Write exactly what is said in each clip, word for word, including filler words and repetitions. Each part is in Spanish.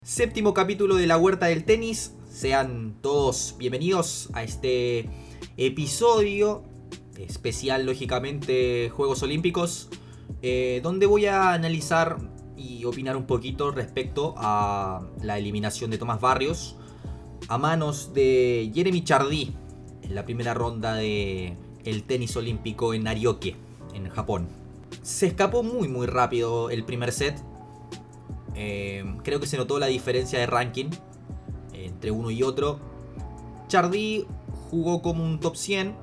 Séptimo capítulo de la Huerta del Tenis. Sean todos bienvenidos a este episodio especial, lógicamente, Juegos Olímpicos, eh, donde voy a analizar y opinar un poquito respecto a la eliminación de Tomás Barrios a manos de Jeremy Chardy en la primera ronda del tenis olímpico en Arioque, en Japón. Se escapó muy muy rápido el primer set. Eh, creo que se notó la diferencia de ranking eh, entre uno y otro. Chardy jugó como un top cien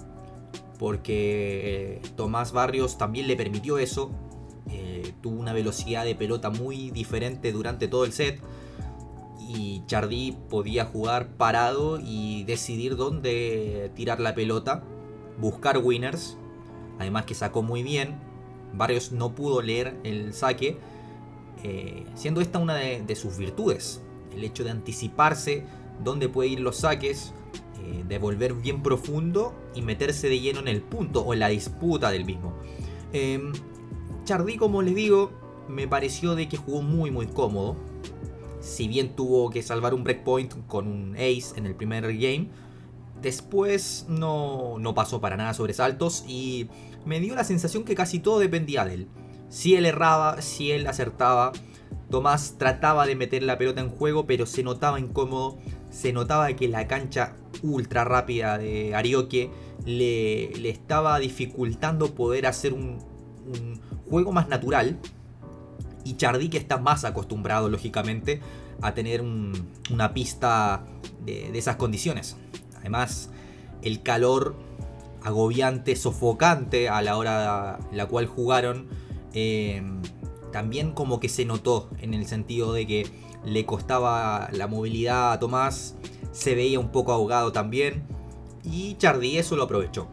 porque eh, Tomás Barrios también le permitió eso. Eh, tuvo una velocidad de pelota muy diferente durante todo el set y Chardy podía jugar parado y decidir dónde tirar la pelota, buscar winners. Además que sacó muy bien. Barrios no pudo leer el saque, Eh, siendo esta una de, de sus virtudes, el hecho de anticiparse dónde puede ir los saques, eh, de volver bien profundo y meterse de lleno en el punto o en la disputa del mismo. eh, Chardy, como les digo, me pareció de que jugó muy muy cómodo. Si bien tuvo que salvar un breakpoint con un ace en el primer game, después no, no pasó para nada sobresaltos y me dio la sensación que casi todo dependía de él. Si él erraba, si él acertaba, Tomás trataba de meter la pelota en juego, pero se notaba incómodo. Se notaba que la cancha ultra rápida de Arioque le, le estaba dificultando poder hacer un, un juego más natural. Y Chardy, que está más acostumbrado, lógicamente, a tener un, una pista de, de esas condiciones. Además, el calor agobiante, sofocante a la hora en la cual jugaron, Eh, también como que se notó en el sentido de que le costaba la movilidad a Tomás, se veía un poco ahogado también y Chardy eso lo aprovechó.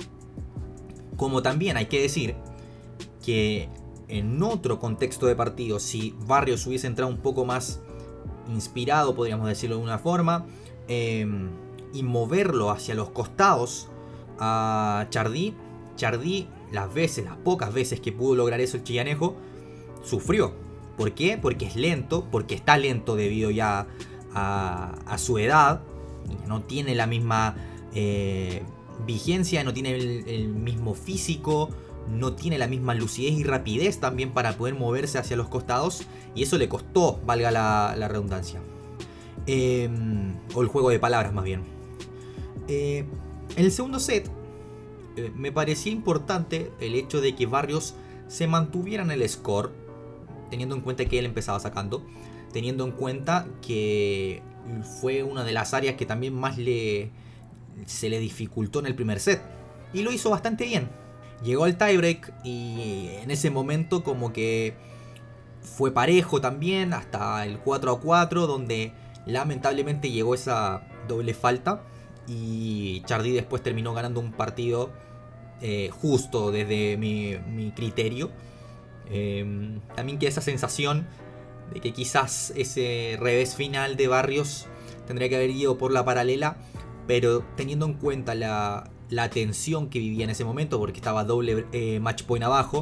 Como también hay que decir que en otro contexto de partido, si Barrios hubiese entrado un poco más inspirado, podríamos decirlo de una forma, eh, y moverlo hacia los costados a Chardy, Chardy las veces, las pocas veces que pudo lograr eso el chillanejo, sufrió. ¿Por qué? Porque es lento, porque está lento debido ya a, a su edad, no tiene la misma eh, vigencia, no tiene el, el mismo físico, no tiene la misma lucidez y rapidez también para poder moverse hacia los costados, y eso le costó, valga la, la redundancia, eh, o el juego de palabras más bien. Eh, en el segundo set me parecía importante el hecho de que Barrios se mantuviera en el score, teniendo en cuenta que él empezaba sacando, teniendo en cuenta que fue una de las áreas que también más le, se le dificultó en el primer set, y lo hizo bastante bien. Llegó al tiebreak y en ese momento como que fue parejo también hasta el cuatro a cuatro, donde lamentablemente llegó esa doble falta y Chardy después terminó ganando un partido Eh, justo desde mi, mi criterio. Eh, también queda esa sensación de que quizás ese revés final de Barrios tendría que haber ido por la paralela, pero teniendo en cuenta la, la tensión que vivía en ese momento, porque estaba doble eh, match point abajo,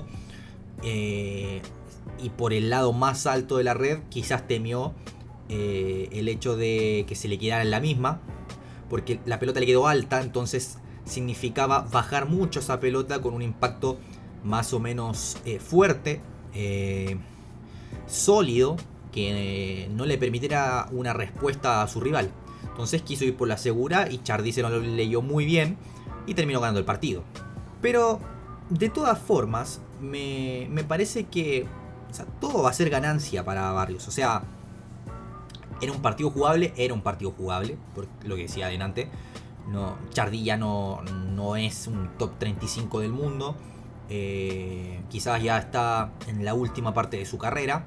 eh, y por el lado más alto de la red, quizás temió eh, el hecho de que se le quedara en la misma, porque la pelota le quedó alta, entonces significaba bajar mucho esa pelota con un impacto más o menos eh, fuerte, eh, sólido, que eh, no le permitiera una respuesta a su rival. Entonces quiso ir por la segura y Chardy se lo leyó muy bien y terminó ganando el partido. Pero de todas formas, me, me parece que, o sea, todo va a ser ganancia para Barrios. O sea, era un partido jugable, era un partido jugable, por lo que decía adelante. No, Chardy ya no, no es un top treinta y cinco del mundo. Eh, quizás ya está en la última parte de su carrera.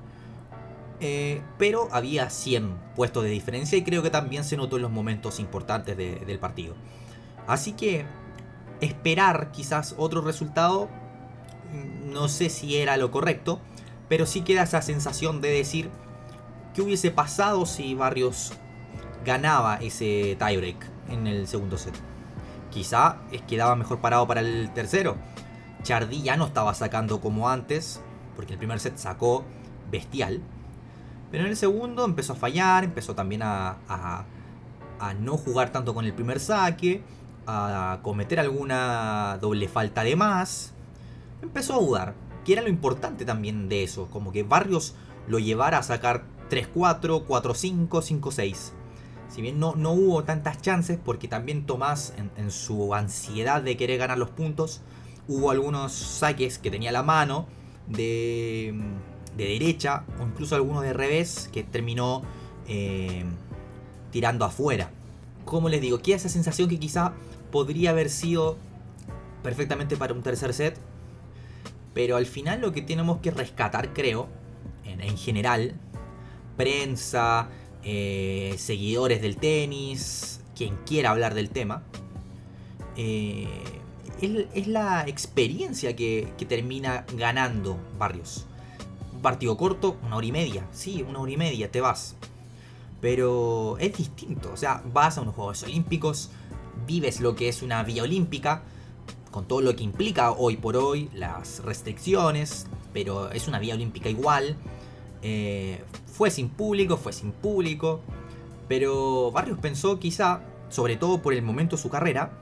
Eh, pero había cien puestos de diferencia y creo que también se notó en los momentos importantes de, del partido. Así que esperar quizás otro resultado, no sé si era lo correcto, pero sí queda esa sensación de decir qué hubiese pasado si Barrios ganaba ese tiebreak en el segundo set. Quizá quedaba mejor parado para el tercero. Chardy ya no estaba sacando como antes, porque el primer set sacó bestial. Pero en el segundo empezó a fallar, empezó también a, a, a no jugar tanto con el primer saque, a cometer alguna doble falta de más. Empezó a dudar, que era lo importante también de eso, como que Barrios lo llevara a sacar tres cuatro, cuatro cinco, cinco seis. Si bien no, no hubo tantas chances, porque también Tomás, en, en su ansiedad de querer ganar los puntos, hubo algunos saques que tenía a la mano de, de derecha, o incluso algunos de revés, que terminó eh, tirando afuera. Como les digo, queda esa sensación que quizá podría haber sido perfectamente para un tercer set, pero al final lo que tenemos que rescatar, creo, en, en general, prensa, eh, seguidores del tenis, quien quiera hablar del tema, eh, es, es la experiencia que, que termina ganando Barrios. Un partido corto, una hora y media, sí, una hora y media, te vas. Pero es distinto, o sea, vas a unos Juegos Olímpicos, vives lo que es una vía olímpica, con todo lo que implica hoy por hoy, las restricciones, pero es una vía olímpica igual. Eh, fue sin público, fue sin público, pero Barrios pensó quizá, sobre todo por el momento de su carrera,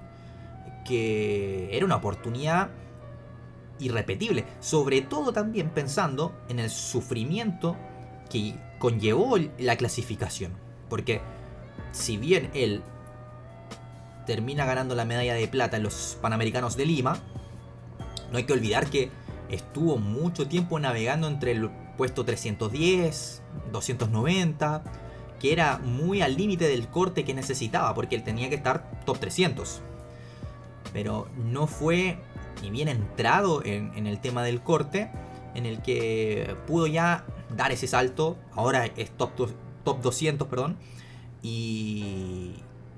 que era una oportunidad irrepetible, sobre todo también pensando en el sufrimiento que conllevó la clasificación, porque si bien él termina ganando la medalla de plata en los Panamericanos de Lima, no hay que olvidar que estuvo mucho tiempo navegando entre el puesto trescientos diez, doscientos noventa, que era muy al límite del corte que necesitaba, porque él tenía que estar top trescientos. Pero no fue ni bien entrado en, en el tema del corte, en el que pudo ya dar ese salto. Ahora es top, top doscientos, perdón, y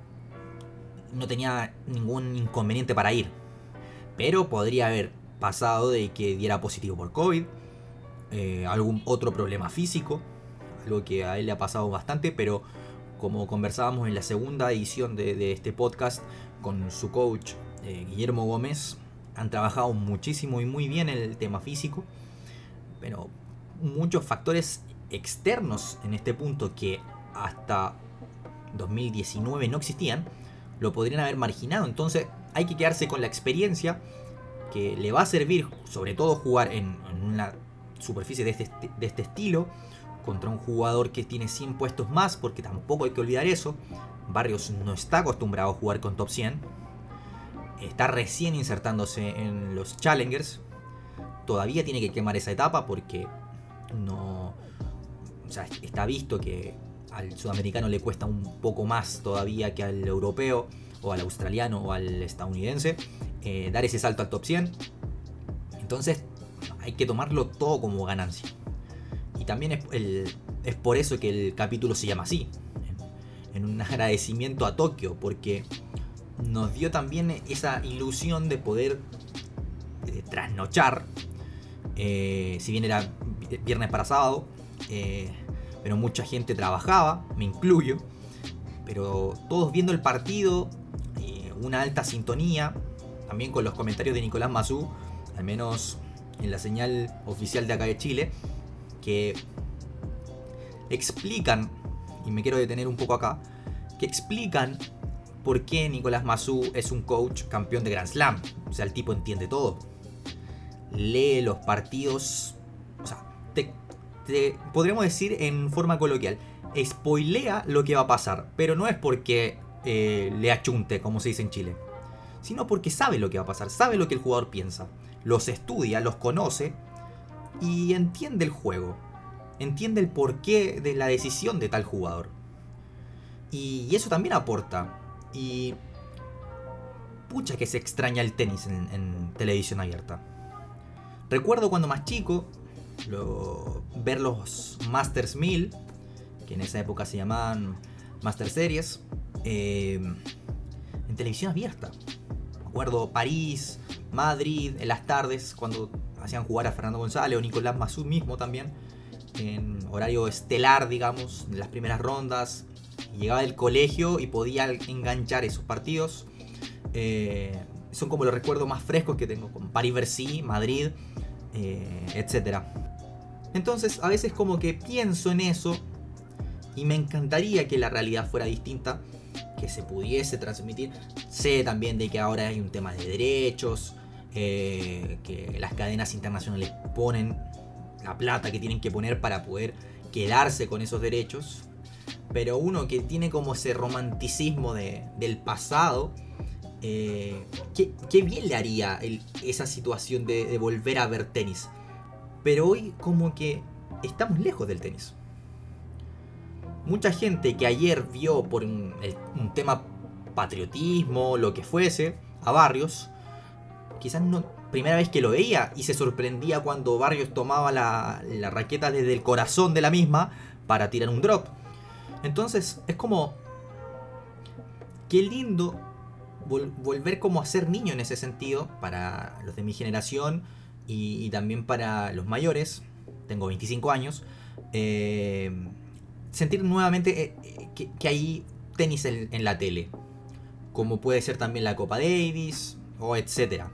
no tenía ningún inconveniente para ir. Pero podría haber pasado de que diera positivo por COVID, eh, algún otro problema físico, algo que a él le ha pasado bastante, pero como conversábamos en la segunda edición de, de este podcast con su coach eh, Guillermo Gómez, han trabajado muchísimo y muy bien el tema físico, pero muchos factores externos en este punto que hasta dos mil diecinueve no existían, lo podrían haber marginado. Entonces hay que quedarse con la experiencia que le va a servir, sobre todo jugar en, en una superficie de este, de este estilo, contra un jugador que tiene cien puestos más, porque tampoco hay que olvidar eso. Barrios no está acostumbrado a jugar con top cien, está recién insertándose en los Challengers, todavía tiene que quemar esa etapa porque no, o sea, está visto que al sudamericano le cuesta un poco más todavía que al europeo, o al australiano, o al estadounidense, eh, dar ese salto al top cien. Entonces hay que tomarlo todo como ganancia. Y también es, el, es por eso que el capítulo se llama así, en, en un agradecimiento a Tokio, porque nos dio también esa ilusión de poder eh, trasnochar, eh, si bien era viernes para sábado, eh, pero mucha gente trabajaba, me incluyo, pero todos viendo el partido, eh, una alta sintonía, también con los comentarios de Nicolás Massú, al menos en la señal oficial de acá de Chile, que explican, y me quiero detener un poco acá, que explican por qué Nicolás Massú es un coach campeón de Grand Slam. O sea, el tipo entiende todo, lee los partidos, o sea, te, te, podríamos decir en forma coloquial, spoilea lo que va a pasar, pero no es porque eh, le achunte, como se dice en Chile, sino porque sabe lo que va a pasar, sabe lo que el jugador piensa, los estudia, los conoce y entiende el juego, entiende el porqué de la decisión de tal jugador. Y eso también aporta. Y pucha que se extraña el tenis en, en televisión abierta. Recuerdo cuando más chico lo, ver los Masters mil, que en esa época se llamaban Master Series, eh, en televisión abierta. Recuerdo París, Madrid, en las tardes, cuando hacían jugar a Fernando González o Nicolás Massú mismo también, en horario estelar, digamos, en las primeras rondas. Llegaba del colegio y podía enganchar esos partidos. Eh, son como los recuerdos más frescos que tengo, con París-Bercy, Madrid, eh, etcétera. Entonces a veces como que pienso en eso y me encantaría que la realidad fuera distinta, que se pudiese transmitir. Sé también de que ahora hay un tema de derechos, eh, que las cadenas internacionales ponen la plata que tienen que poner para poder quedarse con esos derechos. Pero uno que tiene como ese romanticismo de, del pasado, eh, ¿qué, qué bien le haría el, esa situación de, de volver a ver tenis. Pero hoy como que estamos lejos del tenis. Mucha gente que ayer vio por un, el, un tema patriotismo, lo que fuese, a Barrios, quizás no primera vez que lo veía y se sorprendía cuando Barrios tomaba la, la raqueta desde el corazón de la misma para tirar un drop. Entonces es como, qué lindo vol- volver como a ser niño en ese sentido para los de mi generación y, y también para los mayores. Tengo veinticinco años. Eh, sentir nuevamente eh, que, que hay tenis en, en la tele, como puede ser también la Copa Davis o etcétera.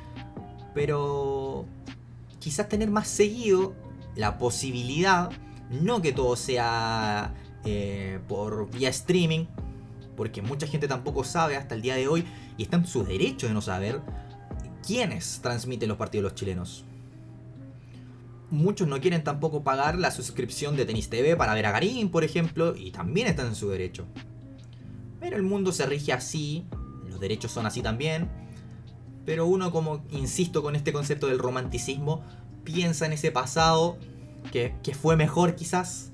Pero quizás tener más seguido la posibilidad, no que todo sea eh, por vía streaming, porque mucha gente tampoco sabe hasta el día de hoy, y está en su derecho de no saber, quiénes transmiten los partidos de los chilenos. Muchos no quieren tampoco pagar la suscripción de Tenis T V para ver a Garín, por ejemplo, y también están en su derecho. Pero el mundo se rige así, los derechos son así también. Pero uno, como insisto con este concepto del romanticismo, piensa en ese pasado que, que fue mejor quizás,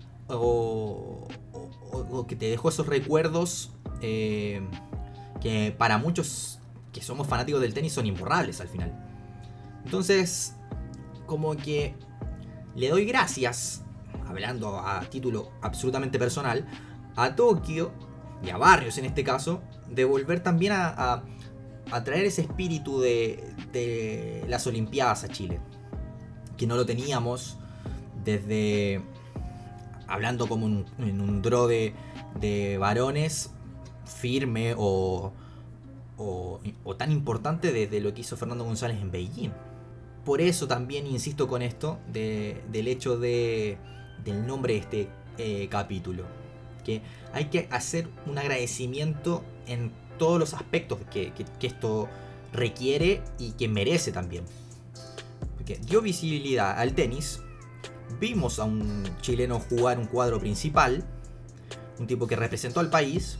o, o, o que te dejó esos recuerdos eh, que para muchos que somos fanáticos del tenis son imborrables al final. Entonces, como que le doy gracias, hablando a título absolutamente personal, a Tokio y a Barrios en este caso, de volver también a, a, a traer ese espíritu de, de las Olimpiadas a Chile, que no lo teníamos desde, hablando como un, en un draw de, de varones firme o, o, o tan importante desde lo que hizo Fernando González en Beijing. Por eso también insisto con esto de, del hecho de, del nombre de este eh, capítulo, que hay que hacer un agradecimiento en todos los aspectos que, que, que esto requiere y que merece también, porque dio visibilidad al tenis. Vimos a un chileno jugar un cuadro principal, un tipo que representó al país,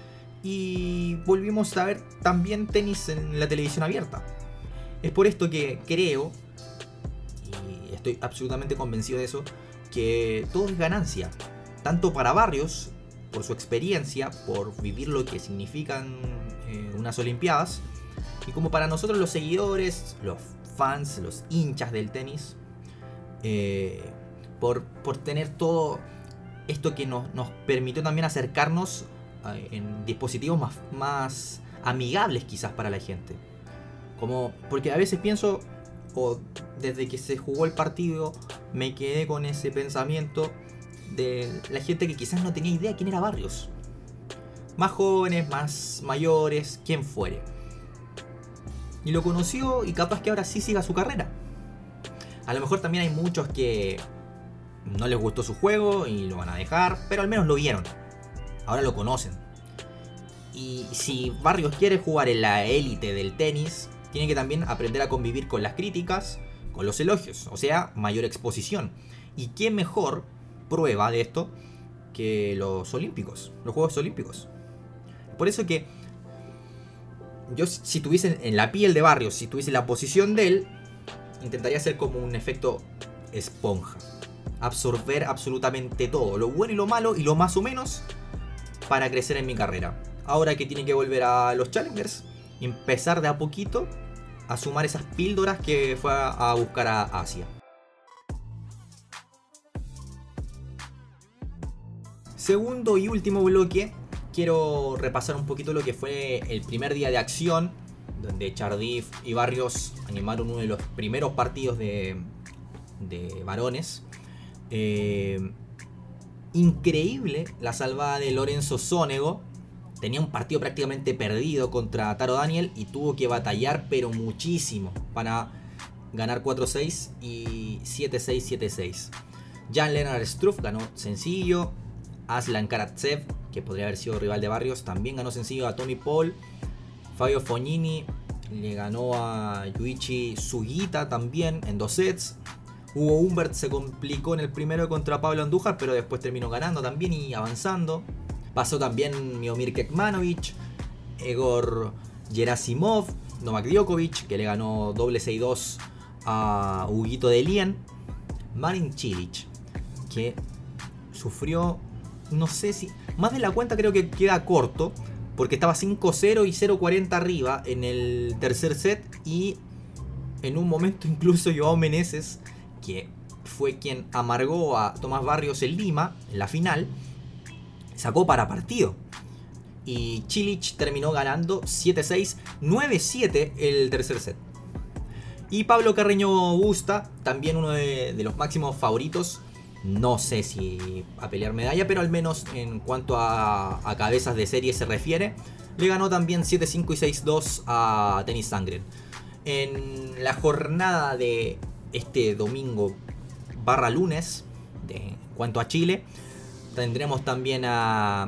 y volvimos a ver también tenis en la televisión abierta. Es por esto que creo, y estoy absolutamente convencido de eso, que todo es ganancia. Tanto para Barrios, por su experiencia, por vivir lo que significan eh, unas Olimpiadas, y como para nosotros los seguidores, los fans, los hinchas del tenis, eh, por, por tener todo esto que nos, nos permitió también acercarnos eh, en dispositivos más, más amigables quizás para la gente. Como, porque a veces pienso, o desde que se jugó el partido, me quedé con ese pensamiento de la gente que quizás no tenía idea quién era Barrios. Más jóvenes, más mayores, quien fuere. Y lo conoció y capaz que ahora sí siga su carrera. A lo mejor también hay muchos que no les gustó su juego y lo van a dejar, pero al menos lo vieron. Ahora lo conocen. Y si Barrios quiere jugar en la élite del tenis, tiene que también aprender a convivir con las críticas, con los elogios, o sea, mayor exposición. ¿Y qué mejor prueba de esto que los olímpicos, los Juegos Olímpicos? Por eso que yo, si tuviese en la piel de Barrios, si tuviese la posición de él, intentaría hacer como un efecto esponja, absorber absolutamente todo, lo bueno y lo malo y lo más o menos, para crecer en mi carrera. Ahora que tiene que volver a los Challengers, empezar de a poquito a sumar esas píldoras que fue a buscar a Asia. Segundo y último bloque, quiero repasar un poquito lo que fue el primer día de acción, donde Tardif y Barrios animaron uno de los primeros partidos de, de varones. Eh, increíble la salvada de Lorenzo Sonego. Tenía un partido prácticamente perdido contra Taro Daniel y tuvo que batallar pero muchísimo para ganar cuatro seis y siete seis, siete seis. Jan-Lennard Struff ganó sencillo. Aslan Karatsev, que podría haber sido rival de Barrios, también ganó sencillo a Tommy Paul. Fabio Fognini le ganó a Yuichi Sugita también en dos sets. Hugo Humbert se complicó en el primero contra Pablo Andújar, pero después terminó ganando también y avanzando. Pasó también Miomir Kekmanovic, Egor Gerasimov, Novak Djokovic, que le ganó doble seis dos a Huguito de Lien. Marin Cilic, que sufrió, no sé si, más de la cuenta creo que queda corto, porque estaba cinco cero y cero cuarenta arriba en el tercer set, y en un momento incluso Joao Meneses, que fue quien amargó a Tomás Barrios en Lima, en la final, sacó para partido. Y Cilic terminó ganando siete seis, nueve siete el tercer set. Y Pablo Carreño Busta, también uno de, de los máximos favoritos, no sé si a pelear medalla, pero al menos en cuanto a, a cabezas de serie se refiere, le ganó también siete cinco y seis dos a Tennis Sangren. En la jornada de este domingo barra lunes, de, en cuanto a Chile, tendremos también a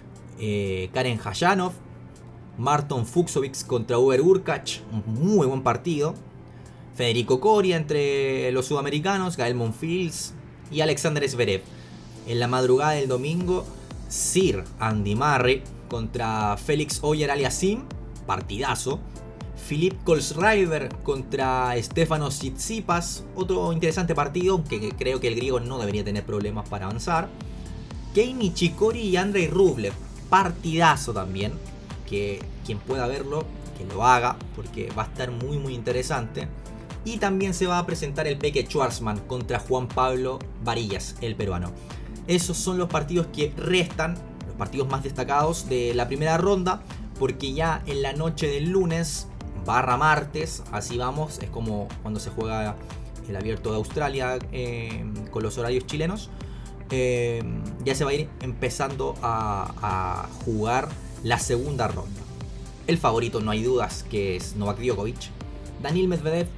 eh, Karen Khachanov, Marton Fucsovics contra Uber Urkacz, un muy buen partido. Federico Coria entre los sudamericanos, Gael Monfils y Alexander Zverev. En la madrugada del domingo, Sir Andy Murray contra Félix Auger-Aliassime, partidazo. Philippe Kohlschreiber contra Stefanos Tsitsipas, otro interesante partido, aunque creo que el griego no debería tener problemas para avanzar. Kei Nishikori y Andrei Rublev, partidazo también, que quien pueda verlo, que lo haga, porque va a estar muy muy interesante. Y también se va a presentar el Peque Schwartzman contra Juan Pablo Varillas, el peruano. Esos son los partidos que restan, los partidos más destacados de la primera ronda, porque ya en la noche del lunes barra martes, así vamos, es como cuando se juega el Abierto de Australia eh, con los horarios chilenos, eh, ya se va a ir empezando a, a jugar la segunda ronda. El favorito, no hay dudas, que es Novak Djokovic. Daniil Medvedev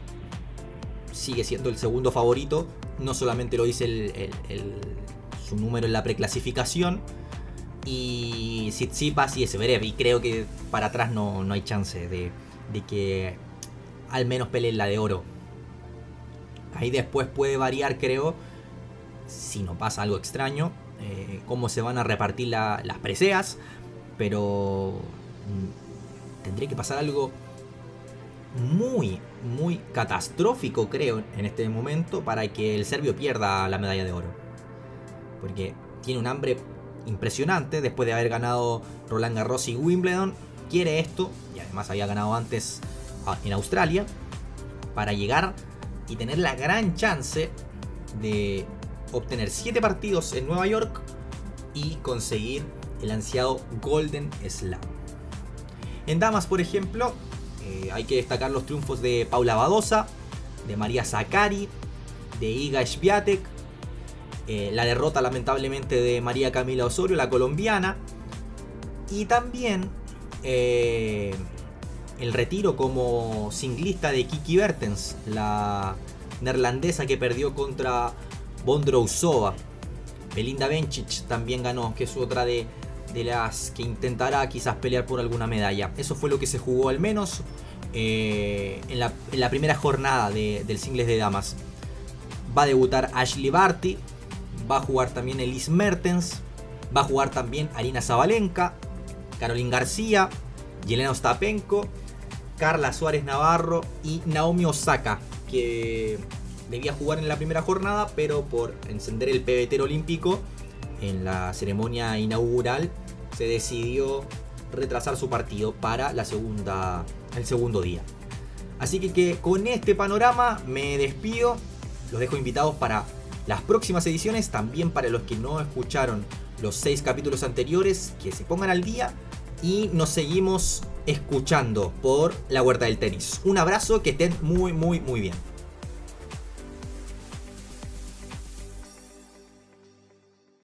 sigue siendo el segundo favorito, no solamente lo dice el, el, el, su número en la preclasificación, y Tsitsipas y Zverev, y creo que para atrás no, no hay chance de, de que al menos peleen la de oro. Ahí después puede variar, creo, si no pasa algo extraño, eh, cómo se van a repartir la, las preseas, pero mmm, tendría que pasar algo muy, muy catastrófico, creo, en este momento, para que el serbio pierda la medalla de oro. Porque tiene un hambre impresionante después de haber ganado Roland Garros y Wimbledon. Quiere esto, y además había ganado antes en Australia, para llegar y tener la gran chance de obtener siete partidos en Nueva York y conseguir el ansiado Golden Slam. En damas, por ejemplo, eh, hay que destacar los triunfos de Paula Badosa, de María Sakkari, de Iga Swiatek, eh, la derrota lamentablemente de María Camila Osorio, la colombiana, y también eh, el retiro como singlista de Kiki Bertens, la neerlandesa que perdió contra Vondrousova. Belinda Bencic también ganó, que es otra de, de las que intentará quizás pelear por alguna medalla. Eso fue lo que se jugó al menos eh, en, la, en la primera jornada de, del singles de damas. Va a debutar Ashley Barty, va a jugar también Elise Mertens, va a jugar también Arina Sabalenka, Caroline García, Yelena Ostapenko, Carla Suárez Navarro y Naomi Osaka, que debía jugar en la primera jornada, pero por encender el pebetero olímpico en la ceremonia inaugural se decidió retrasar su partido para la segunda, el segundo día. Así que, que con este panorama me despido. Los dejo invitados para las próximas ediciones, también para los que no escucharon los seis capítulos anteriores, que se pongan al día y nos seguimos escuchando por La Huerta del Tenis. Un abrazo, que estén muy muy muy bien.